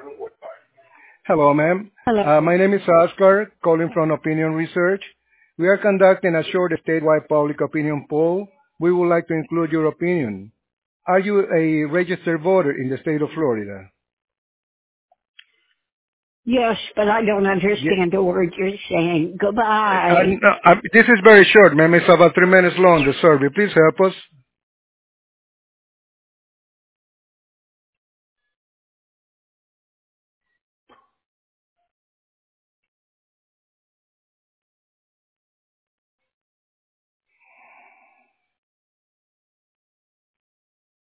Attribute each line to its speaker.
Speaker 1: Hello, ma'am.
Speaker 2: Hello.
Speaker 1: My name is Oscar, calling from Opinion Research. We are conducting a short statewide public opinion poll. We would like to include your opinion. Are you a registered voter in the state of Florida?
Speaker 2: Yes, but I don't
Speaker 1: Ye-
Speaker 2: understand a word you're saying. Goodbye.
Speaker 1: no, this is very short, ma'am. It's about 3 minutes long, the survey. Please help us.